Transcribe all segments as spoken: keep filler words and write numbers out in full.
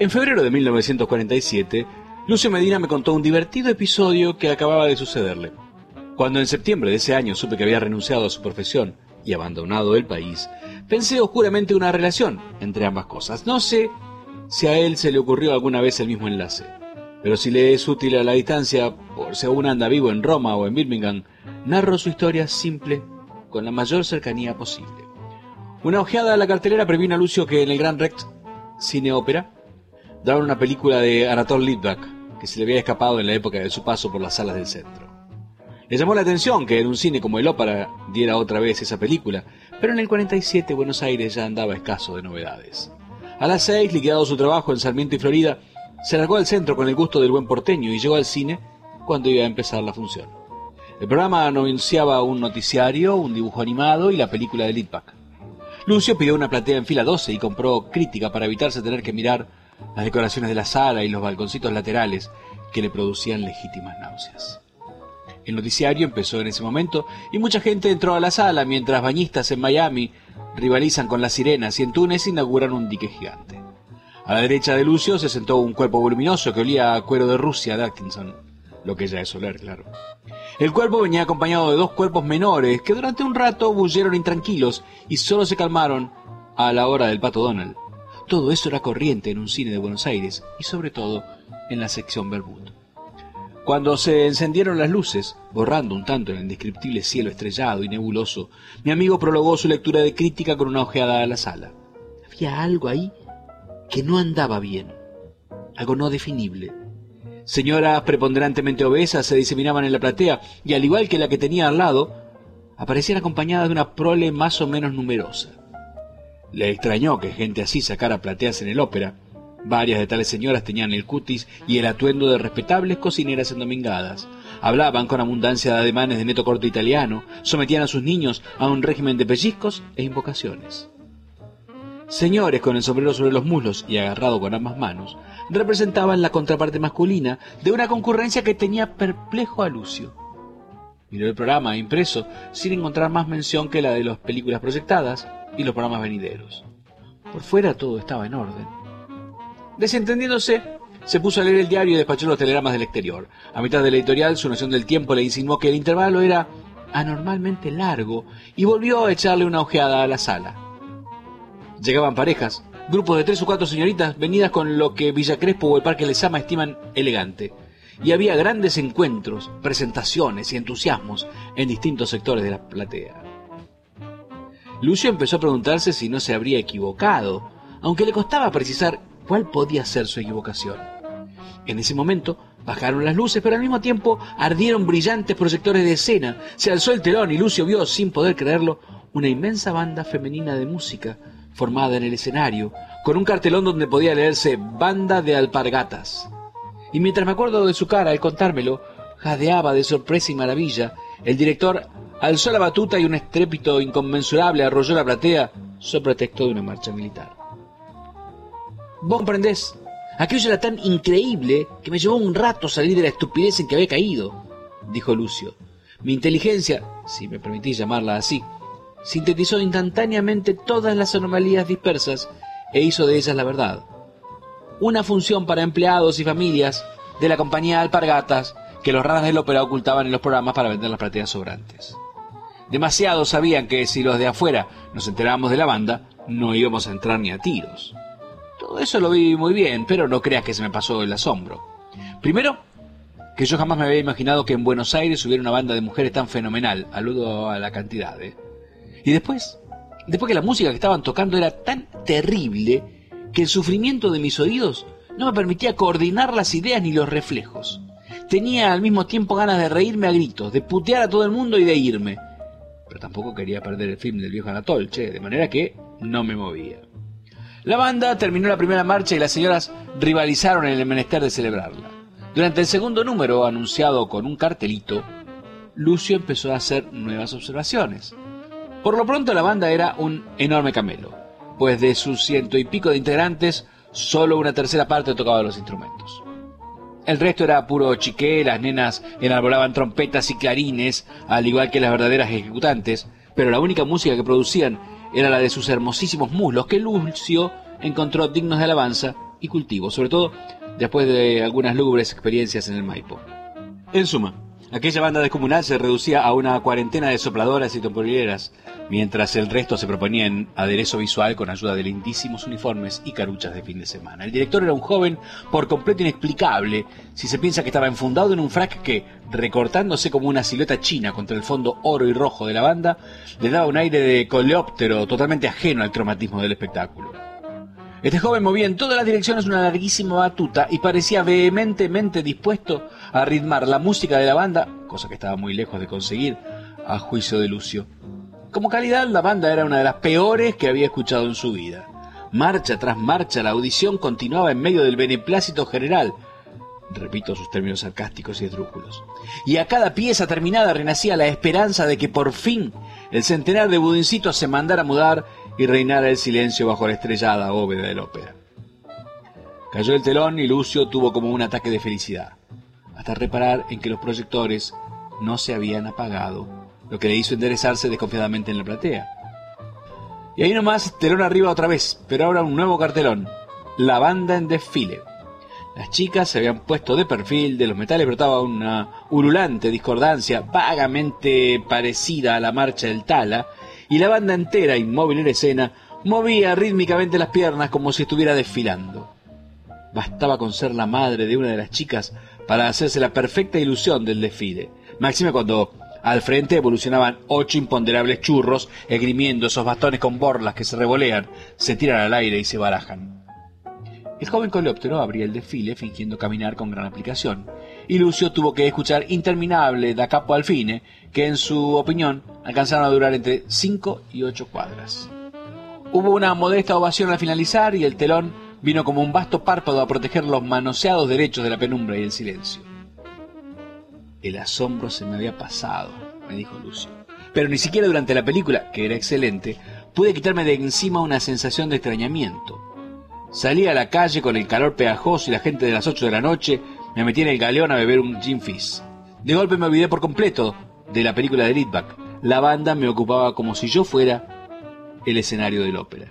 En febrero de mil novecientos cuarenta y siete, Lucio Medina me contó un divertido episodio que acababa de sucederle. Cuando en septiembre de ese año supe que había renunciado a su profesión y abandonado el país, pensé oscuramente una relación entre ambas cosas. No sé si a él se le ocurrió alguna vez el mismo enlace, pero si le es útil a la distancia, por si aún anda vivo en Roma o en Birmingham, narro su historia simple con la mayor cercanía posible. Una ojeada a la cartelera previno a Lucio que en el Gran Rex Cine Ópera daban una película de Anatole Litvak que se le había escapado en la época de su paso por las salas del centro. Le llamó la atención que en un cine como el Ópera diera otra vez esa película, pero en el cuarenta y siete Buenos Aires ya andaba escaso de novedades. A las seis, liquidado su trabajo en Sarmiento y Florida, se largó al centro con el gusto del buen porteño y llegó al cine cuando iba a empezar la función. El programa anunciaba un noticiario, un dibujo animado y la película de Litvak. Lucio pidió una platea en fila doce y compró Crítica para evitarse tener que mirar las decoraciones de la sala y los balconcitos laterales que le producían legítimas náuseas. El noticiario empezó en ese momento y mucha gente entró a la sala mientras bañistas en Miami rivalizan con las sirenas y en Túnez inauguran un dique gigante. A la derecha de Lucio se sentó un cuerpo voluminoso que olía a cuero de Rusia de Atkinson, lo que ya es oler, claro. El cuerpo venía acompañado de dos cuerpos menores que durante un rato bullieron intranquilos y solo se calmaron a la hora del Pato Donald. Todo eso era corriente en un cine de Buenos Aires y sobre todo en la sección Bermud. Cuando se encendieron las luces, borrando un tanto el indescriptible cielo estrellado y nebuloso, mi amigo prologó su lectura de Crítica con una ojeada a la sala. Había algo ahí que no andaba bien, algo no definible. Señoras preponderantemente obesas se diseminaban en la platea y, al igual que la que tenía al lado, aparecían acompañadas de una prole más o menos numerosa. Le extrañó que gente así sacara plateas en el Ópera. Varias de tales señoras tenían el cutis y el atuendo de respetables cocineras endomingadas. Hablaban con abundancia de ademanes de neto corte italiano, sometían a sus niños a un régimen de pellizcos e invocaciones. Señores con el sombrero sobre los muslos y agarrado con ambas manos representaban la contraparte masculina de una concurrencia que tenía perplejo a Lucio. Miró el programa impreso sin encontrar más mención que la de las películas proyectadas y los programas venideros. Por fuera todo estaba en orden. Desentendiéndose, se puso a leer el diario y despachó los telegramas del exterior. A mitad del editorial, su noción del tiempo le insinuó que el intervalo era anormalmente largo y volvió a echarle una ojeada a la sala. Llegaban parejas, grupos de tres o cuatro señoritas venidas con lo que Villa Crespo o el Parque Lezama estiman elegante, y había grandes encuentros, presentaciones y entusiasmos en distintos sectores de la platea. Lucio empezó a preguntarse si no se habría equivocado, aunque le costaba precisar cuál podía ser su equivocación. En ese momento bajaron las luces, pero al mismo tiempo ardieron brillantes proyectores de escena. Se alzó el telón y Lucio vio, sin poder creerlo, una inmensa banda femenina de música formada en el escenario, con un cartelón donde podía leerse Banda de Alpargatas. Y mientras me acuerdo de su cara al contármelo, jadeaba de sorpresa y maravilla. El director alzó la batuta y un estrépito inconmensurable arrolló la platea sobre pretexto de una marcha militar. Vos comprendés, aquello era tan increíble que me llevó un rato salir de la estupidez en que había caído, dijo Lucio. Mi inteligencia, si me permitís llamarla así, sintetizó instantáneamente todas las anomalías dispersas e hizo de ellas la verdad. Una función para empleados y familias de la compañía Alpargatas que los ranas del ópera ocultaban en los programas para vender las plateas sobrantes. Demasiados sabían que si los de afuera nos enterábamos de la banda, no íbamos a entrar ni a tiros. Todo eso lo vi muy bien, pero no creas que se me pasó el asombro. Primero, que yo jamás me había imaginado que en Buenos Aires hubiera una banda de mujeres tan fenomenal, aludo a la cantidad, ¿eh? Y después, después que la música que estaban tocando era tan terrible que el sufrimiento de mis oídos no me permitía coordinar las ideas ni los reflejos. Tenía al mismo tiempo ganas de reírme a gritos, de putear a todo el mundo y de irme. Pero tampoco quería perder el film del viejo Anatole, che, de manera que no me movía. La banda terminó la primera marcha y las señoras rivalizaron en el menester de celebrarla. Durante el segundo número, anunciado con un cartelito, Lucio empezó a hacer nuevas observaciones. Por lo pronto la banda era un enorme camelo, pues de sus ciento y pico de integrantes, solo una tercera parte tocaba los instrumentos. El resto era puro chiqué, las nenas enarbolaban trompetas y clarines, al igual que las verdaderas ejecutantes, pero la única música que producían era la de sus hermosísimos muslos, que Lucio encontró dignos de alabanza y cultivo, sobre todo después de algunas lúgubres experiencias en el Maipo. En suma, aquella banda descomunal se reducía a una cuarentena de sopladoras y tamborileras, mientras el resto se proponía en aderezo visual con ayuda de lindísimos uniformes y caruchas de fin de semana. El director era un joven por completo inexplicable, si se piensa que estaba enfundado en un frac que, recortándose como una silueta china contra el fondo oro y rojo de la banda, le daba un aire de coleóptero totalmente ajeno al cromatismo del espectáculo. Este joven movía en todas las direcciones una larguísima batuta y parecía vehementemente dispuesto a ritmar la música de la banda, cosa que estaba muy lejos de conseguir, a juicio de Lucio. Como calidad, la banda era una de las peores que había escuchado en su vida. Marcha tras marcha, la audición continuaba en medio del beneplácito general. Repito sus términos sarcásticos y esdrújulos. Y a cada pieza terminada renacía la esperanza de que por fin el centenar de budincitos se mandara a mudar y reinara el silencio bajo la estrellada bóveda de la ópera. Cayó el telón y Lucio tuvo como un ataque de felicidad, hasta reparar en que los proyectores no se habían apagado, lo que le hizo enderezarse desconfiadamente en la platea. Y ahí nomás, telón arriba otra vez, pero ahora un nuevo cartelón: la banda en desfile. Las chicas se habían puesto de perfil, de los metales brotaba una ululante discordancia vagamente parecida a la marcha del Tala, y la banda entera, inmóvil en escena, movía rítmicamente las piernas como si estuviera desfilando. Bastaba con ser la madre de una de las chicas para hacerse la perfecta ilusión del desfile, máxime cuando al frente evolucionaban ocho imponderables churros, esgrimiendo esos bastones con borlas que se revolean, se tiran al aire y se barajan. El joven coleóptero abría el desfile fingiendo caminar con gran aplicación, y Lucio tuvo que escuchar interminable da capo al fine, que en su opinión alcanzaron a durar entre cinco y ocho cuadras. Hubo una modesta ovación al finalizar y el telón vino como un vasto párpado a proteger los manoseados derechos de la penumbra y el silencio. El asombro se me había pasado, me dijo Lucio, pero ni siquiera durante la película, que era excelente, pude quitarme de encima una sensación de extrañamiento. Salí a la calle con el calor pegajoso y la gente de las ocho de la noche, me metí en el galeón a beber un gin fizz. De golpe me olvidé por completo de la película de Litvak. La banda me ocupaba como si yo fuera el escenario de la ópera.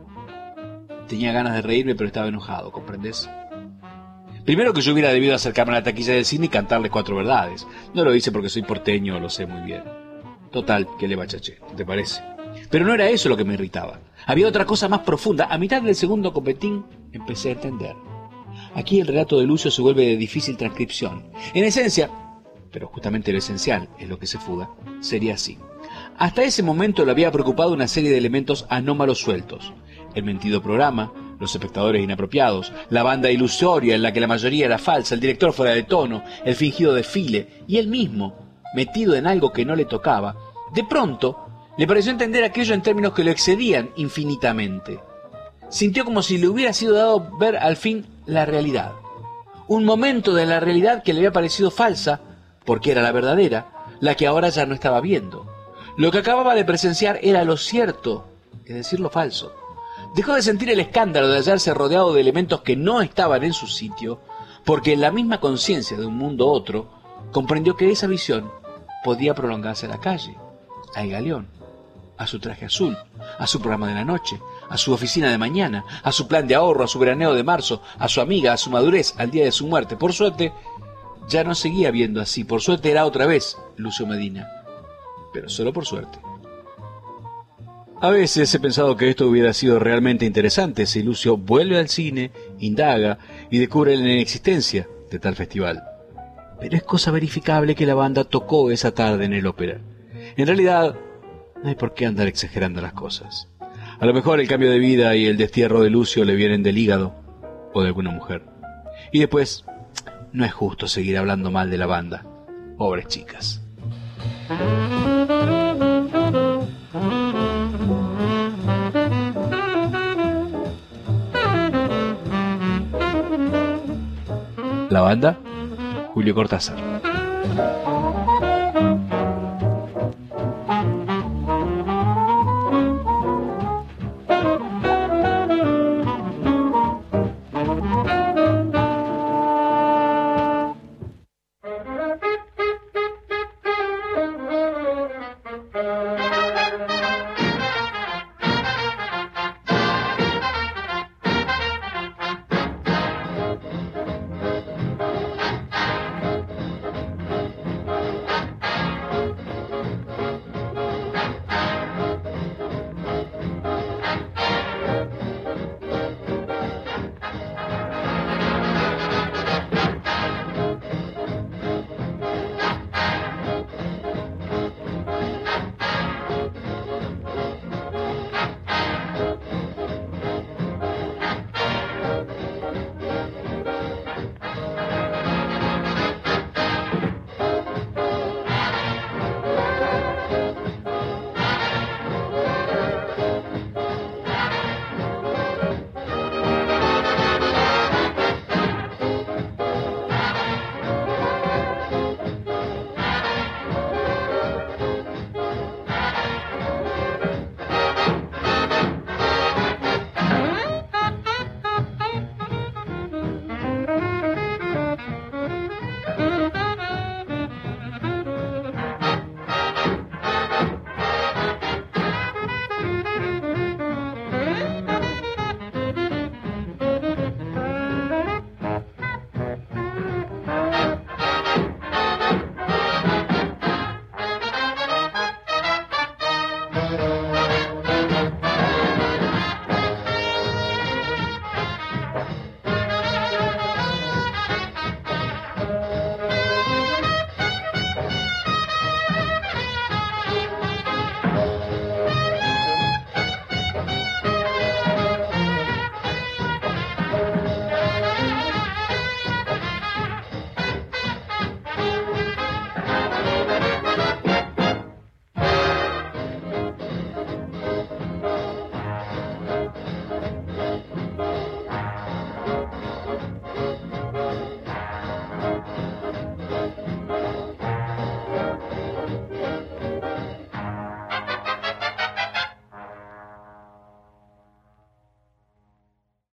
Tenía ganas de reírme, pero estaba enojado, ¿comprendés? Primero que yo hubiera debido acercarme a la taquilla del cine y cantarles cuatro verdades. No lo hice porque soy porteño, lo sé muy bien. Total, que le bachaché, ¿te parece? Pero no era eso lo que me irritaba. Había otra cosa más profunda. A mitad del segundo copetín empecé a entender. Aquí el relato de Lucio se vuelve de difícil transcripción. En esencia, pero justamente lo esencial es lo que se fuga, sería así. Hasta ese momento le había preocupado una serie de elementos anómalos sueltos. El mentido programa, los espectadores inapropiados, la banda ilusoria en la que la mayoría era falsa, el director fuera de tono, el fingido desfile, y él mismo, metido en algo que no le tocaba. De pronto, le pareció entender aquello en términos que lo excedían infinitamente. Sintió como si le hubiera sido dado ver al fin la realidad. Un momento de la realidad que le había parecido falsa, porque era la verdadera, la que ahora ya no estaba viendo. Lo que acababa de presenciar era lo cierto, es decir, lo falso. Dejó de sentir el escándalo de hallarse rodeado de elementos que no estaban en su sitio, porque en la misma conciencia de un mundo otro, comprendió que esa visión podía prolongarse a la calle, al galeón, a su traje azul, a su programa de la noche, a su oficina de mañana, a su plan de ahorro, a su veraneo de marzo, a su amiga, a su madurez, al día de su muerte. Por suerte, ya no seguía viendo así. Por suerte era otra vez Lucio Medina. Pero solo por suerte. A veces he pensado que esto hubiera sido realmente interesante si Lucio vuelve al cine, indaga y descubre la inexistencia de tal festival. Pero es cosa verificable que la banda tocó esa tarde en el ópera. En realidad, no hay por qué andar exagerando las cosas. A lo mejor el cambio de vida y el destierro de Lucio le vienen del hígado o de alguna mujer. Y después, no es justo seguir hablando mal de la banda. Pobres chicas. La banda, Julio Cortázar.